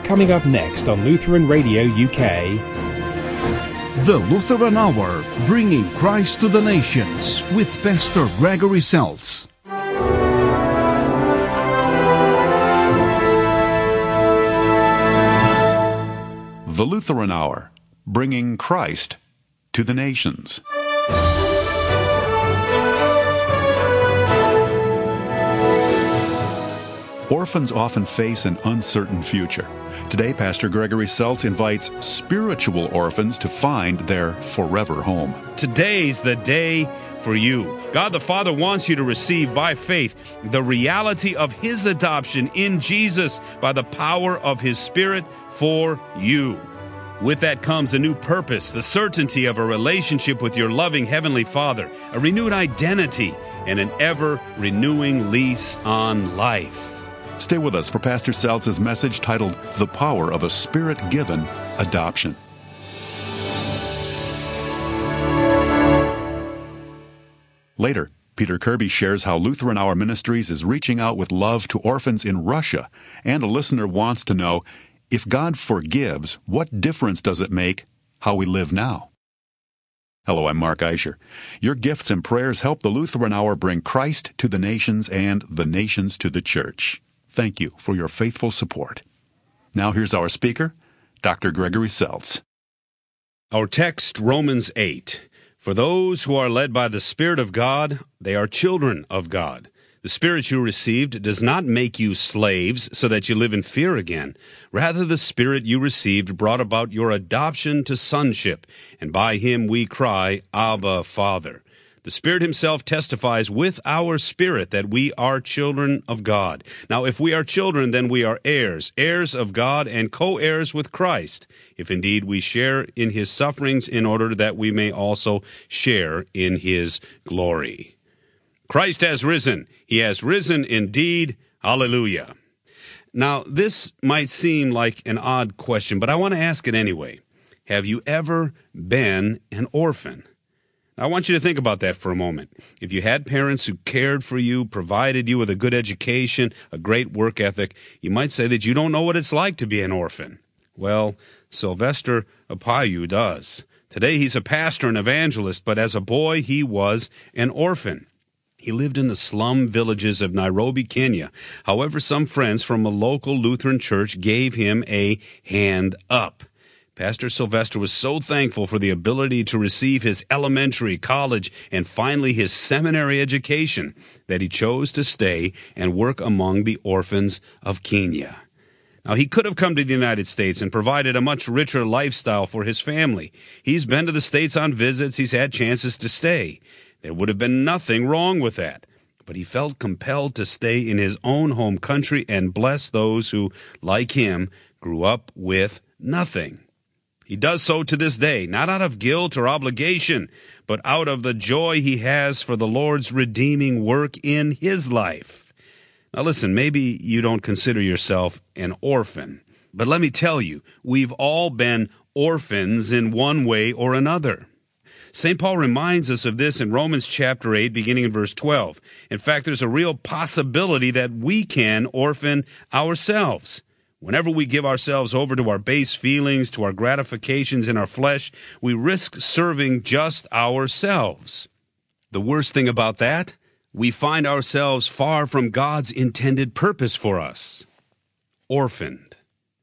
Coming up next on Lutheran Radio UK. The Lutheran Hour, bringing Christ to the nations with Pastor Gregory Seltz. The Lutheran Hour, bringing Christ to the nations. Orphans often face an uncertain future. Today, Pastor Gregory Seltz invites spiritual orphans to find their forever home. Today's the day for you. God the Father wants you to receive by faith the reality of His adoption in Jesus by the power of His Spirit for you. With that comes a new purpose, the certainty of a relationship with your loving Heavenly Father, a renewed identity, and an ever-renewing lease on life. Stay with us for Pastor Seltz's message titled, The Power of a Spirit-Given Adoption. Later, Peter Kirby shares how Lutheran Hour Ministries is reaching out with love to orphans in Russia, and a listener wants to know, if God forgives, what difference does it make how we live now? Hello, I'm Mark Eicher. Your gifts and prayers help the Lutheran Hour bring Christ to the nations and the nations to the church. Thank you for your faithful support. Now here's our speaker, Dr. Gregory Seltz. Our text, Romans 8. For those who are led by the Spirit of God, they are children of God. The Spirit you received does not make you slaves so that you live in fear again. Rather, the Spirit you received brought about your adoption to sonship, and by Him we cry, Abba, Father. The Spirit Himself testifies with our spirit that we are children of God. Now, if we are children, then we are heirs, heirs of God and co-heirs with Christ, if indeed we share in His sufferings in order that we may also share in His glory. Christ has risen. He has risen indeed. Hallelujah. Now, this might seem like an odd question, but I want to ask it anyway. Have you ever been an orphan? I want you to think about that for a moment. If you had parents who cared for you, provided you with a good education, a great work ethic, you might say that you don't know what it's like to be an orphan. Well, Sylvester Apayu does. Today he's a pastor and evangelist, but as a boy he was an orphan. He lived in the slum villages of Nairobi, Kenya. However, some friends from a local Lutheran church gave him a hand up. Pastor Sylvester was so thankful for the ability to receive his elementary, college, and finally his seminary education that he chose to stay and work among the orphans of Kenya. Now, he could have come to the United States and provided a much richer lifestyle for his family. He's been to the States on visits. He's had chances to stay. There would have been nothing wrong with that. But he felt compelled to stay in his own home country and bless those who, like him, grew up with nothing. He does so to this day, not out of guilt or obligation, but out of the joy he has for the Lord's redeeming work in his life. Now listen, maybe you don't consider yourself an orphan, but let me tell you, we've all been orphans in one way or another. St. Paul reminds us of this in Romans chapter 8, beginning in verse 12. In fact, there's a real possibility that we can orphan ourselves. Whenever we give ourselves over to our base feelings, to our gratifications in our flesh, we risk serving just ourselves. The worst thing about that, we find ourselves far from God's intended purpose for us. Orphaned.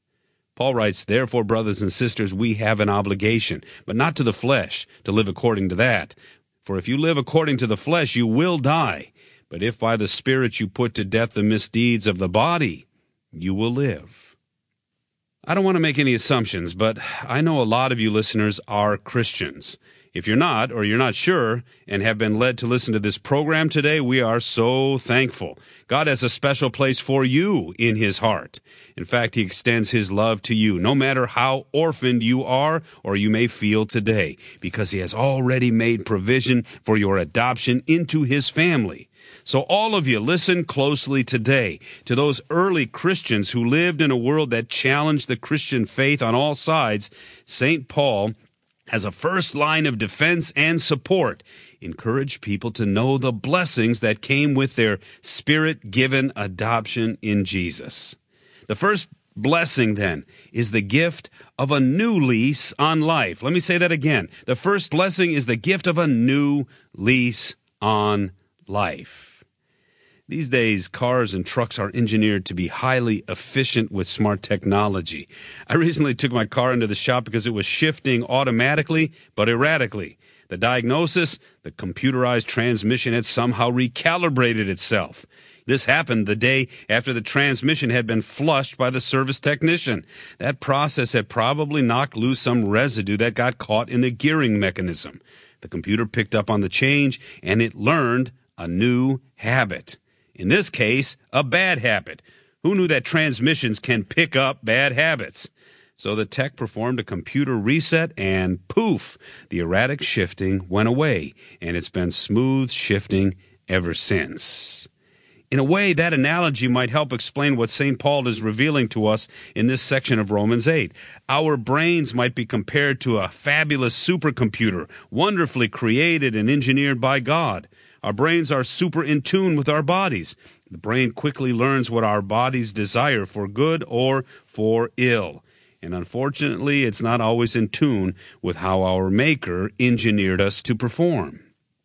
Paul writes, therefore, brothers and sisters, we have an obligation, but not to the flesh, to live according to that. For if you live according to the flesh, you will die. But if by the Spirit you put to death the misdeeds of the body, you will live. I don't want to make any assumptions, but I know a lot of you listeners are Christians. If you're not, or you're not sure, and have been led to listen to this program today, we are so thankful. God has a special place for you in His heart. In fact, He extends His love to you, no matter how orphaned you are or you may feel today, because He has already made provision for your adoption into His family. So all of you, listen closely today to those early Christians who lived in a world that challenged the Christian faith on all sides. St. Paul, as a first line of defense and support, encouraged people to know the blessings that came with their Spirit-given adoption in Jesus. The first blessing, then, is the gift of a new lease on life. Let me say that again. The first blessing is the gift of a new lease on life. These days, cars and trucks are engineered to be highly efficient with smart technology. I recently took my car into the shop because it was shifting automatically but erratically. The diagnosis, the computerized transmission had somehow recalibrated itself. This happened the day after the transmission had been flushed by the service technician. That process had probably knocked loose some residue that got caught in the gearing mechanism. The computer picked up on the change, and it learned a new habit. In this case, a bad habit. Who knew that transmissions can pick up bad habits? So the tech performed a computer reset, and poof, the erratic shifting went away, and it's been smooth shifting ever since. In a way, that analogy might help explain what St. Paul is revealing to us in this section of Romans 8. Our brains might be compared to a fabulous supercomputer, wonderfully created and engineered by God. Our brains are super in tune with our bodies. The brain quickly learns what our bodies desire for good or for ill. And unfortunately, it's not always in tune with how our Maker engineered us to perform.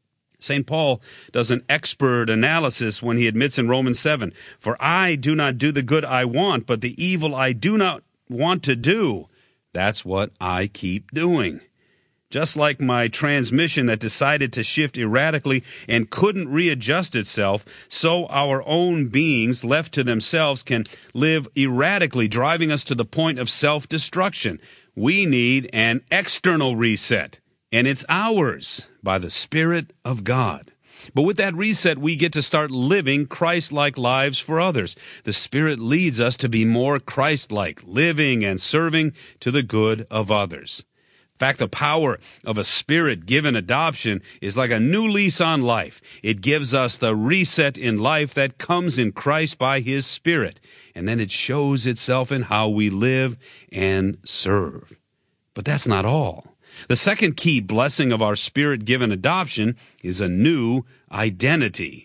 St. Paul does an expert analysis when he admits in Romans 7, "For I do not do the good I want, but the evil I do not want to do, that's what I keep doing." Just like my transmission that decided to shift erratically and couldn't readjust itself, so our own beings left to themselves can live erratically, driving us to the point of self-destruction. We need an external reset, and it's ours by the Spirit of God. But with that reset, we get to start living Christ-like lives for others. The Spirit leads us to be more Christ-like, living and serving to the good of others. In fact, the power of a Spirit-given adoption is like a new lease on life. It gives us the reset in life that comes in Christ by His Spirit, and then it shows itself in how we live and serve. But that's not all. The second key blessing of our Spirit-given adoption is a new identity.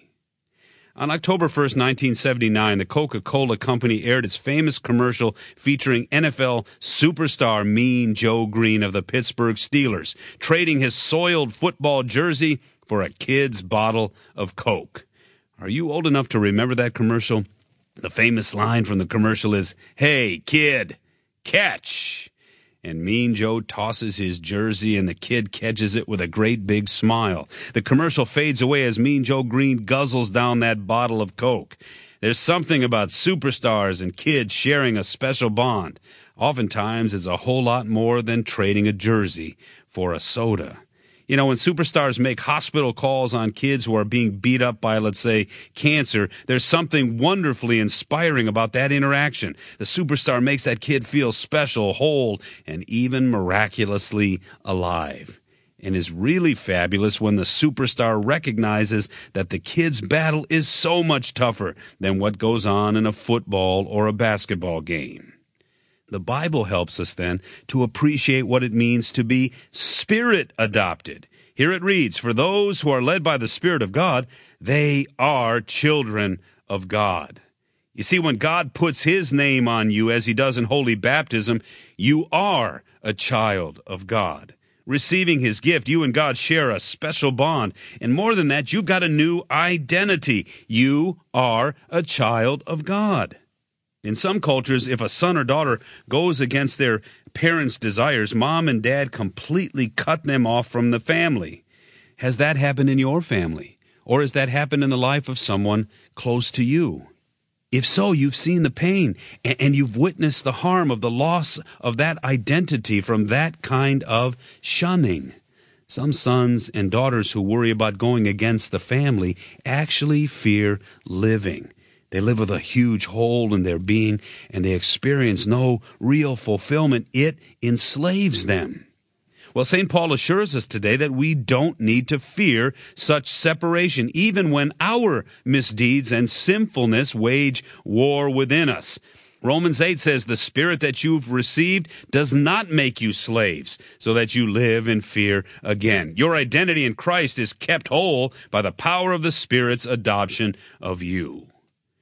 On October 1st, 1979, the Coca-Cola Company aired its famous commercial featuring NFL superstar Mean Joe Green of the Pittsburgh Steelers, trading his soiled football jersey for a kid's bottle of Coke. Are you old enough to remember that commercial? The famous line from the commercial is, "Hey, kid, catch!" And Mean Joe tosses his jersey, and the kid catches it with a great big smile. The commercial fades away as Mean Joe Green guzzles down that bottle of Coke. There's something about superstars and kids sharing a special bond. Oftentimes, it's a whole lot more than trading a jersey for a soda. You know, when superstars make hospital calls on kids who are being beat up by, let's say, cancer, there's something wonderfully inspiring about that interaction. The superstar makes that kid feel special, whole, and even miraculously alive. And is really fabulous when the superstar recognizes that the kid's battle is so much tougher than what goes on in a football or a basketball game. The Bible helps us then to appreciate what it means to be Spirit adopted. Here it reads, "For those who are led by the Spirit of God, they are children of God." You see, when God puts His name on you, as He does in holy baptism, you are a child of God. Receiving His gift, you and God share a special bond. And more than that, you've got a new identity. You are a child of God. In some cultures, if a son or daughter goes against their parents' desires, mom and dad completely cut them off from the family. Has that happened in your family? Or has that happened in the life of someone close to you? If so, you've seen the pain, and you've witnessed the harm of the loss of that identity from that kind of shunning. Some sons and daughters who worry about going against the family actually fear living. They live with a huge hole in their being, and they experience no real fulfillment. It enslaves them. Well, St. Paul assures us today that we don't need to fear such separation, even when our misdeeds and sinfulness wage war within us. Romans 8 says, "The Spirit that you've received does not make you slaves, so that you live in fear again." Your identity in Christ is kept whole by the power of the Spirit's adoption of you.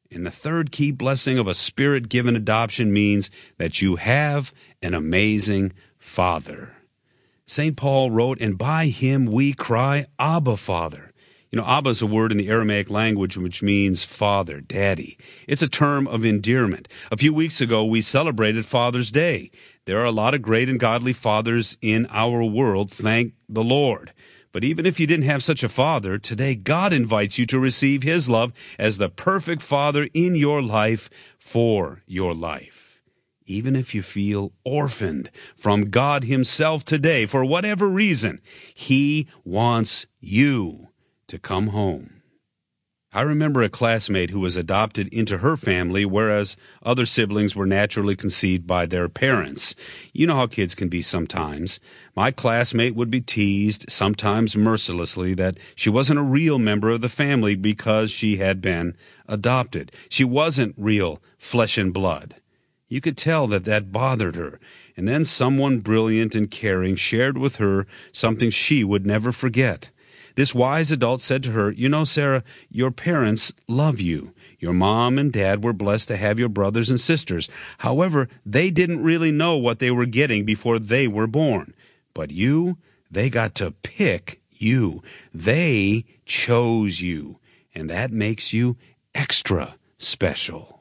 And the third key blessing of a Spirit-given adoption means that you have an amazing Father. St. Paul wrote, "And by him we cry, Abba, Father." You know, Abba is a word in the Aramaic language which means father, daddy. It's a term of endearment. A few weeks ago, we celebrated Father's Day. There are a lot of great and godly fathers in our world, thank the Lord. But even if you didn't have such a father, today God invites you to receive his love as the perfect father in your life for your life. Even if you feel orphaned from God himself today, for whatever reason, he wants you to come home. I remember a classmate who was adopted into her family, whereas other siblings were naturally conceived by their parents. You know how kids can be sometimes. My classmate would be teased, sometimes mercilessly, that she wasn't a real member of the family because she had been adopted. She wasn't real flesh and blood. You could tell that bothered her. And then someone brilliant and caring shared with her something she would never forget. This wise adult said to her, "You know, Sarah, your parents love you. Your mom and dad were blessed to have your brothers and sisters. However, they didn't really know what they were getting before they were born. But you, they got to pick you. They chose you. And that makes you extra special."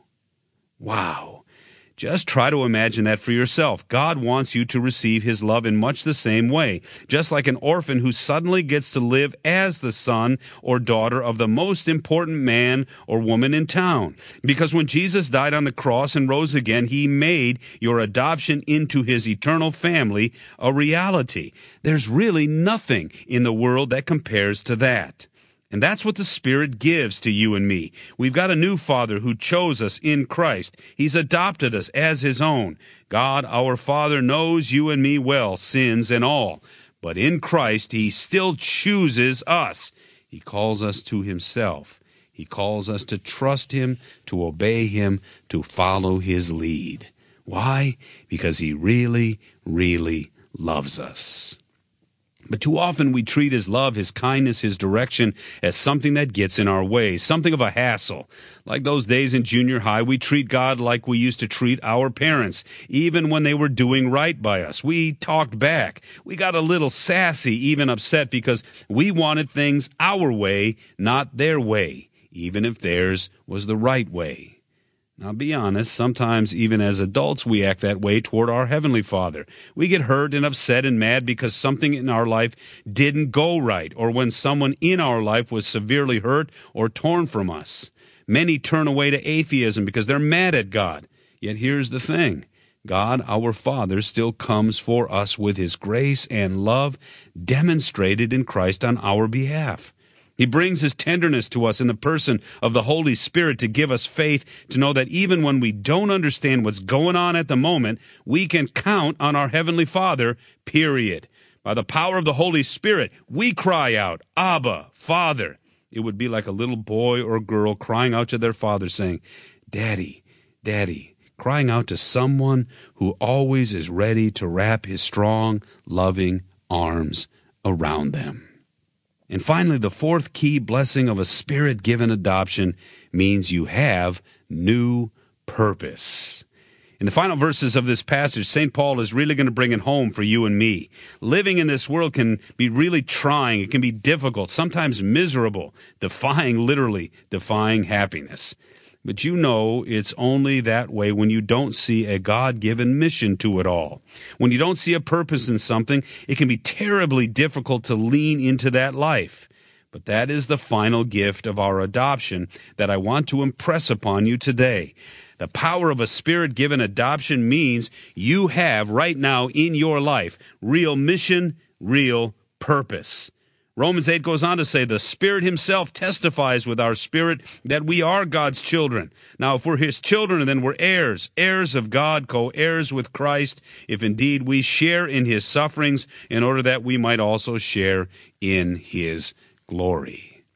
Wow. Just try to imagine that for yourself. God wants you to receive his love in much the same way, just like an orphan who suddenly gets to live as the son or daughter of the most important man or woman in town. Because when Jesus died on the cross and rose again, he made your adoption into his eternal family a reality. There's really nothing in the world that compares to that. And that's what the Spirit gives to you and me. We've got a new Father who chose us in Christ. He's adopted us as his own. God, our Father, knows you and me well, sins and all. But in Christ, he still chooses us. He calls us to himself. He calls us to trust him, to obey him, to follow his lead. Why? Because he really, really loves us. But too often we treat his love, his kindness, his direction as something that gets in our way, something of a hassle. Like those days in junior high, we treat God like we used to treat our parents, even when they were doing right by us. We talked back. We got a little sassy, even upset, because we wanted things our way, not their way, even if theirs was the right way. Now, be honest, sometimes even as adults we act that way toward our Heavenly Father. We get hurt and upset and mad because something in our life didn't go right, or when someone in our life was severely hurt or torn from us. Many turn away to atheism because they're mad at God. Yet here's the thing. God, our Father, still comes for us with his grace and love demonstrated in Christ on our behalf. He brings his tenderness to us in the person of the Holy Spirit to give us faith to know that even when we don't understand what's going on at the moment, we can count on our Heavenly Father, period. By the power of the Holy Spirit, we cry out, Abba, Father. It would be like a little boy or girl crying out to their father saying, Daddy, Daddy, crying out to someone who always is ready to wrap his strong, loving arms around them. And finally, the fourth key blessing of a Spirit-given adoption means you have new purpose. In the final verses of this passage, St. Paul is really going to bring it home for you and me. Living in this world can be really trying. It can be difficult, sometimes miserable, literally defying happiness. But you know it's only that way when you don't see a God-given mission to it all. When you don't see a purpose in something, it can be terribly difficult to lean into that life. But that is the final gift of our adoption that I want to impress upon you today. The power of a Spirit-given adoption means you have right now in your life real mission, real purpose. Romans 8 goes on to say, the Spirit himself testifies with our spirit that we are God's children. Now, if we're his children, then we're heirs, heirs of God, co-heirs with Christ, if indeed we share in his sufferings, in order that we might also share in his glory.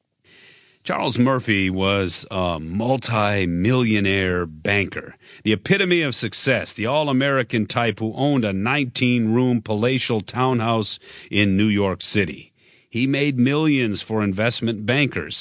Charles Murphy was a multi-millionaire banker, the epitome of success, the all-American type who owned a 19-room palatial townhouse in New York City. He made millions for investment bankers.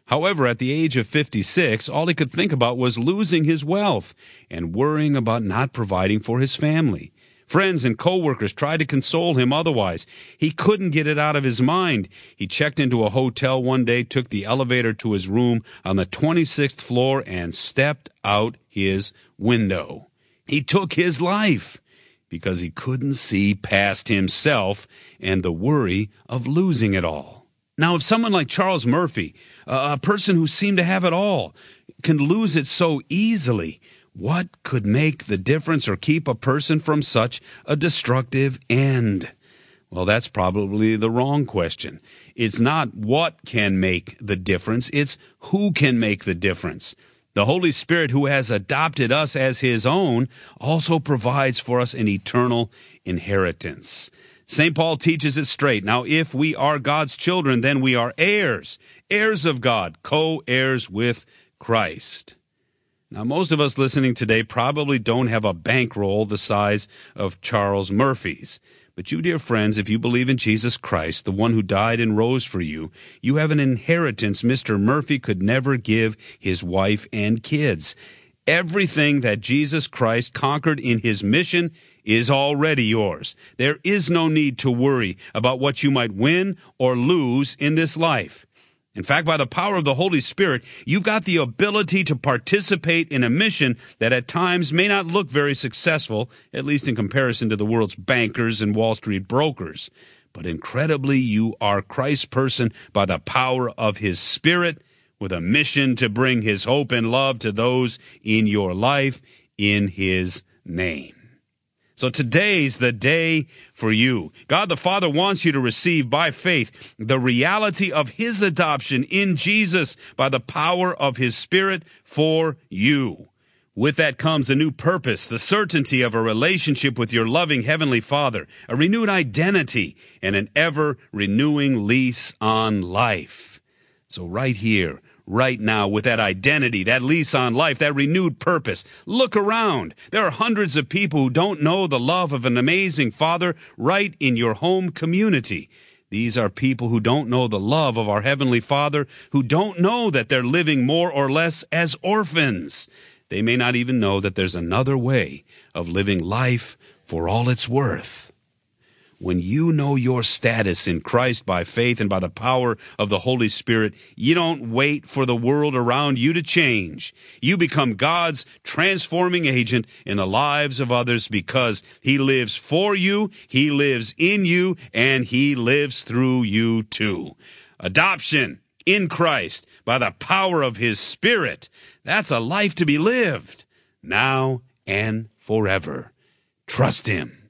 However, at the age of 56, all he could think about was losing his wealth and worrying about not providing for his family. Friends and co-workers tried to console him otherwise. He couldn't get it out of his mind. He checked into a hotel one day, took the elevator to his room on the 26th floor, and stepped out his window. He took his life because he couldn't see past himself and the worry of losing it all. Now, if someone like Charles Murphy, a person who seemed to have it all, can lose it so easily, what could make the difference or keep a person from such a destructive end? Well, that's probably the wrong question. It's not what can make the difference, it's who can make the difference. The Holy Spirit, who has adopted us as His own, also provides for us an eternal inheritance. St. Paul teaches it straight. Now, if we are God's children, then we are heirs, heirs of God, co-heirs with Christ. Now, most of us listening today probably don't have a bankroll the size of Charles Murphy's. But you, dear friends, if you believe in Jesus Christ, the one who died and rose for you, you have an inheritance Mr. Murphy could never give his wife and kids. Everything that Jesus Christ conquered in His mission is already yours. There is no need to worry about what you might win or lose in this life. In fact, by the power of the Holy Spirit, you've got the ability to participate in a mission that at times may not look very successful, at least in comparison to the world's bankers and Wall Street brokers. But incredibly, you are Christ's person by the power of His Spirit, with a mission to bring His hope and love to those in your life in His name. So today's the day for you. God the Father wants you to receive by faith the reality of His adoption in Jesus by the power of His Spirit for you. With that comes a new purpose, the certainty of a relationship with your loving Heavenly Father, a renewed identity, and an ever-renewing lease on life. So right here, right now, with that identity, that lease on life, that renewed purpose, look around. There are hundreds of people who don't know the love of an amazing Father right in your home community. These are people who don't know the love of our Heavenly Father, who don't know that they're living more or less as orphans. They may not even know that there's another way of living life for all it's worth. When you know your status in Christ by faith and by the power of the Holy Spirit, you don't wait for the world around you to change. You become God's transforming agent in the lives of others because He lives for you, He lives in you, and He lives through you too. Adoption in Christ by the power of His Spirit. That's a life to be lived now and forever. Trust Him.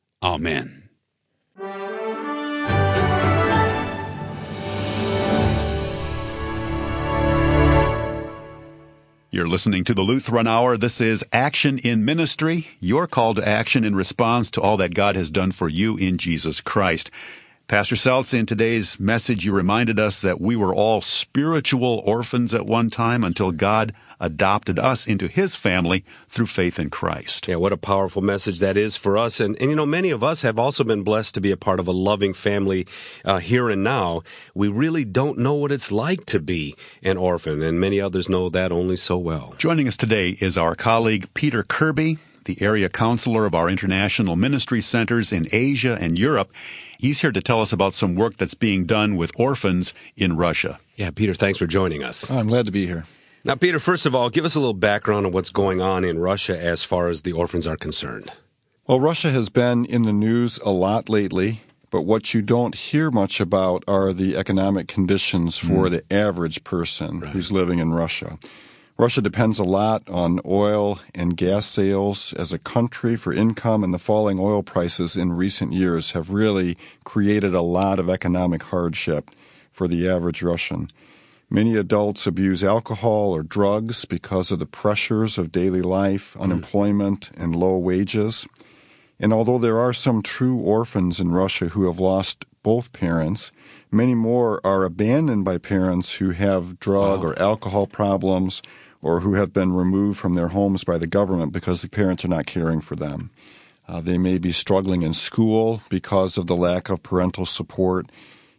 Amen. You're listening to the Lutheran Hour. This is Action in Ministry, your call to action in response to all that God has done for you in Jesus Christ. Pastor Seltz, in today's message, you reminded us that we were all spiritual orphans at one time until God adopted us into His family through faith in Christ. Yeah, what a powerful message that is for us. And you know, many of us have also been blessed to be a part of a loving family here and now. We really don't know what it's like to be an orphan, and many others know that only so well. Joining us today is our colleague Peter Kirby, the area counselor of our international ministry centers in Asia and Europe. He's here to tell us about some work that's being done with orphans in Russia. Yeah, Peter, thanks for joining us. I'm glad to be here. Now, Peter, first of all, give us a little background on what's going on in Russia as far as the orphans are concerned. Well, Russia has been in the news a lot lately, but what you don't hear much about are the economic conditions for the average person who's living in Russia. Russia depends a lot on oil and gas sales as a country for income, and the falling oil prices in recent years have really created a lot of economic hardship for the average Russian. Many adults abuse alcohol or drugs because of the pressures of daily life, unemployment, and low wages. And although there are some true orphans in Russia who have lost both parents, many more are abandoned by parents who have drug or alcohol problems or who have been removed from their homes by the government because the parents are not caring for them. They may be struggling in school because of the lack of parental support.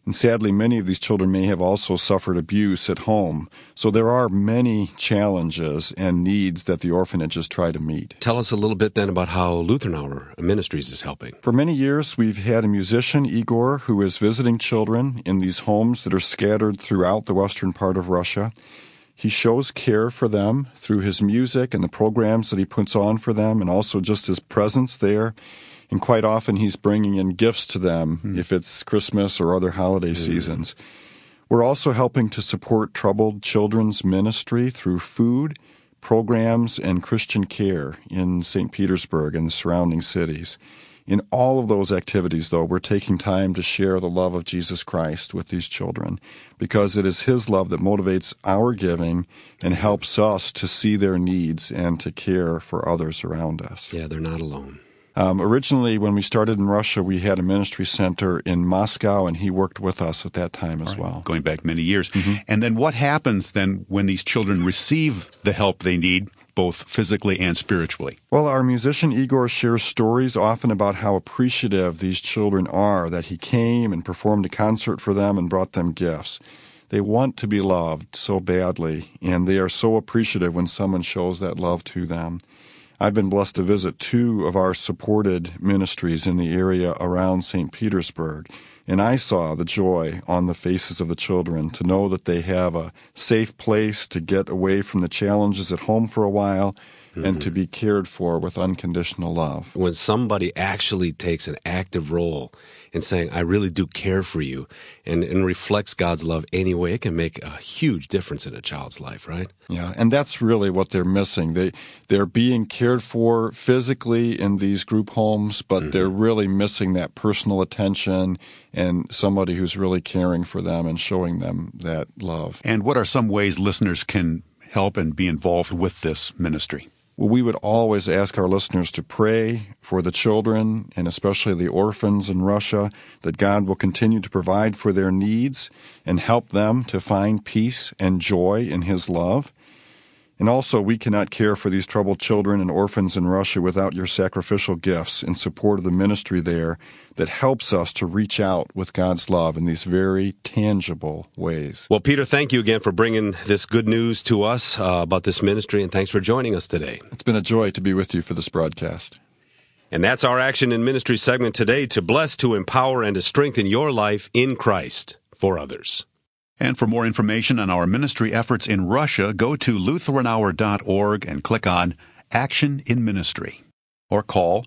And sadly, many of these children may have also suffered abuse at home. So there are many challenges and needs that the orphanages try to meet. Tell us a little bit then about how Lutheran Hour Ministries is helping. For many years, we've had a musician, Igor, who is visiting children in these homes that are scattered throughout the western part of Russia. He shows care for them through his music and the programs that he puts on for them, and also just his presence there. And quite often he's bringing in gifts to them if it's Christmas or other holiday seasons. We're also helping to support troubled children's ministry through food, programs, and Christian care in St. Petersburg and the surrounding cities. In all of those activities, though, we're taking time to share the love of Jesus Christ with these children, because it is His love that motivates our giving and helps us to see their needs and to care for others around us. Yeah, they're not alone. Originally, when we started in Russia, we had a ministry center in Moscow, and he worked with us at that time as well. Going back many years. And then what happens then when these children receive the help they need, both physically and spiritually? Well, our musician Igor shares stories often about how appreciative these children are that he came and performed a concert for them and brought them gifts. They want to be loved so badly, and they are so appreciative when someone shows that love to them. I've been blessed to visit 2 of our supported ministries in the area around St. Petersburg, and I saw the joy on the faces of the children to know that they have a safe place to get away from the challenges at home for a while and to be cared for with unconditional love. When somebody actually takes an active role in saying, I really do care for you, and reflects God's love anyway, it can make a huge difference in a child's life, right? Yeah, and that's really what they're missing. They're being cared for physically in these group homes, but they're really missing that personal attention and somebody who's really caring for them and showing them that love. And what are some ways listeners can help and be involved with this ministry? Well, we would always ask our listeners to pray for the children, and especially the orphans in Russia, that God will continue to provide for their needs and help them to find peace and joy in His love. And also, we cannot care for these troubled children and orphans in Russia without your sacrificial gifts in support of the ministry there that helps us to reach out with God's love in these very tangible ways. Well, Peter, thank you again for bringing this good news to us about this ministry, and thanks for joining us today. It's been a joy to be with you for this broadcast. And that's our Action in Ministry segment today, to bless, to empower, and to strengthen your life in Christ for others. And for more information on our ministry efforts in Russia, go to LutheranHour.org and click on Action in Ministry. Or call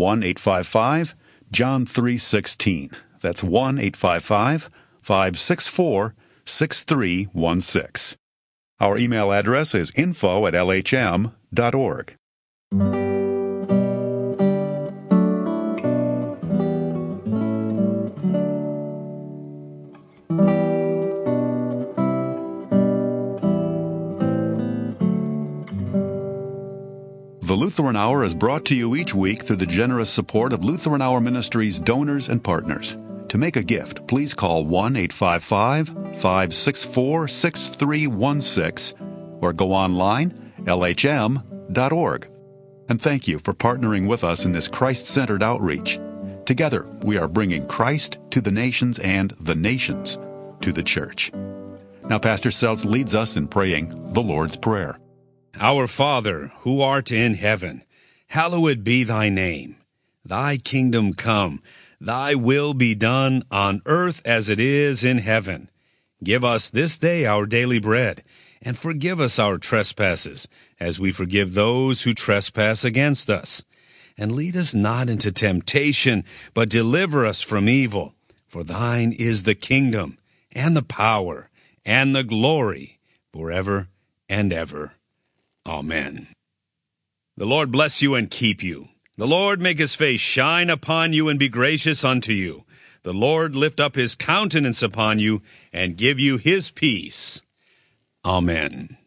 1-855-JOHN 316. That's 1-855-564-6316. Our email address is info@lhm.org. The Lutheran Hour is brought to you each week through the generous support of Lutheran Hour Ministries donors and partners. To make a gift, please call 1-855-564-6316 or go online, lhm.org. And thank you for partnering with us in this Christ-centered outreach. Together, we are bringing Christ to the nations and the nations to the church. Now, Pastor Seltz leads us in praying the Lord's Prayer. Our Father, who art in heaven, hallowed be thy name. Thy kingdom come, thy will be done on earth as it is in heaven. Give us this day our daily bread, and forgive us our trespasses, as we forgive those who trespass against us. And lead us not into temptation, but deliver us from evil. For thine is the kingdom, and the power, and the glory, forever and ever. Amen. The Lord bless you and keep you. The Lord make his face shine upon you and be gracious unto you. The Lord lift up his countenance upon you and give you his peace. Amen.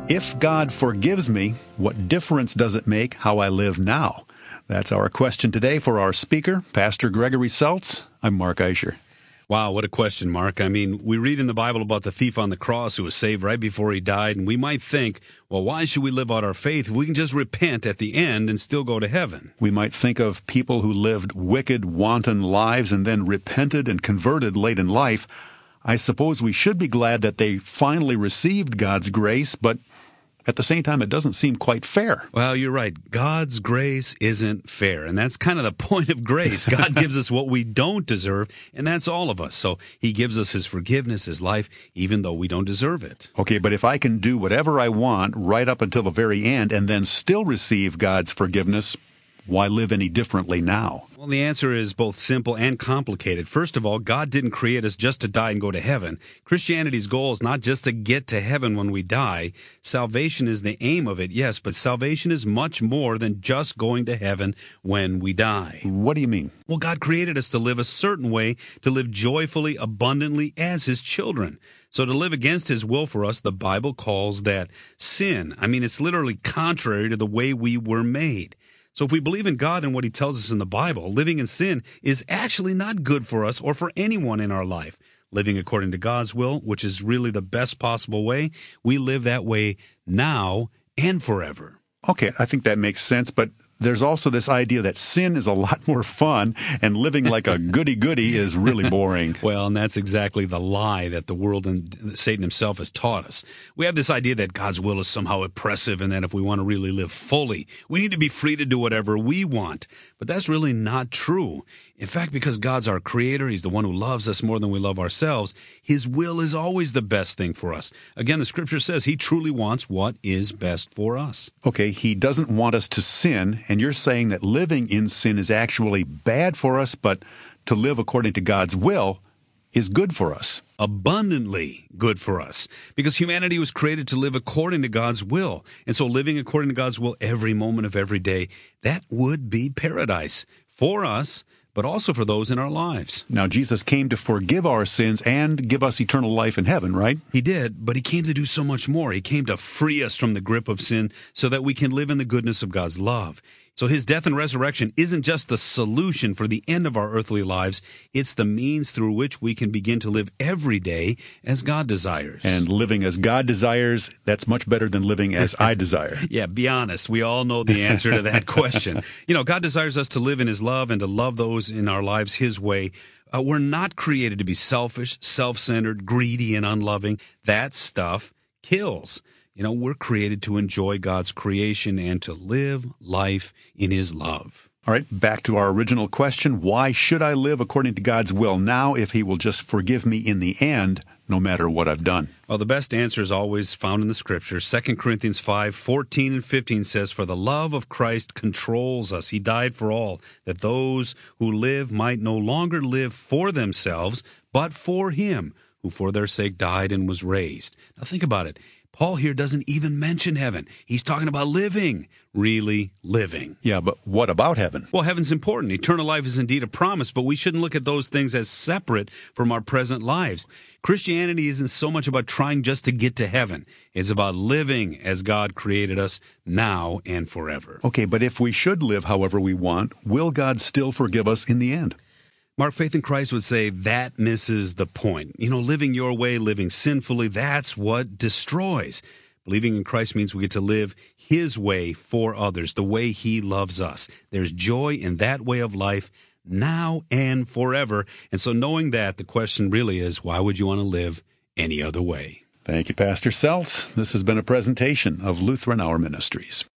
If God forgives me, what difference does it make how I live now? That's our question today for our speaker, Pastor Gregory Seltz. I'm Mark Eicher. Wow, what a question, Mark. I mean, we read in the Bible about the thief on the cross who was saved right before he died, and we might think, well, why should we live out our faith if we can just repent at the end and still go to heaven? We might think of people who lived wicked, wanton lives and then repented and converted late in life. I suppose we should be glad that they finally received God's grace, but at the same time, it doesn't seem quite fair. Well, you're right. God's grace isn't fair, and that's kind of the point of grace. God gives us what we don't deserve, and that's all of us. So he gives us his forgiveness, his life, even though we don't deserve it. Okay, but if I can do whatever I want right up until the very end and then still receive God's forgiveness, why live any differently now? Well, the answer is both simple and complicated. First of all, God didn't create us just to die and go to heaven. Christianity's goal is not just to get to heaven when we die. Salvation is the aim of it, yes, but salvation is much more than just going to heaven when we die. What do you mean? Well, God created us to live a certain way, to live joyfully, abundantly as his children. So to live against his will for us, the Bible calls that sin. I mean, it's literally contrary to the way we were made. So if we believe in God and what he tells us in the Bible, living in sin is actually not good for us or for anyone in our life. Living according to God's will, which is really the best possible way, we live that way now and forever. Okay, I think that makes sense, but there's also this idea that sin is a lot more fun and living like a goody-goody is really boring. Well, and that's exactly the lie that the world and Satan himself has taught us. We have this idea that God's will is somehow oppressive and that if we want to really live fully, we need to be free to do whatever we want. But that's really not true. In fact, because God's our creator, he's the one who loves us more than we love ourselves, his will is always the best thing for us. Again, the scripture says he truly wants what is best for us. Okay, he doesn't want us to sin, and you're saying that living in sin is actually bad for us, but to live according to God's will is good for us. Abundantly good for us, because humanity was created to live according to God's will. And so living according to God's will every moment of every day, that would be paradise for us, but also for those in our lives. Now, Jesus came to forgive our sins and give us eternal life in heaven, right? He did, but he came to do so much more. He came to free us from the grip of sin so that we can live in the goodness of God's love. So his death and resurrection isn't just the solution for the end of our earthly lives. It's the means through which we can begin to live every day as God desires. And living as God desires, that's much better than living as I desire. Yeah, be honest. We all know the answer to that question. You know, God desires us to live in his love and to love those in our lives his way. We're not created to be selfish, self-centered, greedy, and unloving. That stuff kills. You know, we're created to enjoy God's creation and to live life in his love. All right, back to our original question. Why should I live according to God's will now if he will just forgive me in the end, no matter what I've done? Well, the best answer is always found in the Scriptures. 2 Corinthians 5:14 and 15 says, "For the love of Christ controls us. He died for all, that those who live might no longer live for themselves, but for him, who for their sake died and was raised." Now think about it. Paul here doesn't even mention heaven. He's talking about living, really living. Yeah, but what about heaven? Well, heaven's important. Eternal life is indeed a promise, but we shouldn't look at those things as separate from our present lives. Christianity isn't so much about trying just to get to heaven. It's about living as God created us now and forever. Okay, but if we should live however we want, will God still forgive us in the end? Mark, faith in Christ would say that misses the point. You know, living your way, living sinfully, that's what destroys. Believing in Christ means we get to live his way for others, the way he loves us. There's joy in that way of life now and forever. And so knowing that, the question really is, why would you want to live any other way? Thank you, Pastor Seltz. This has been a presentation of Lutheran Hour Ministries.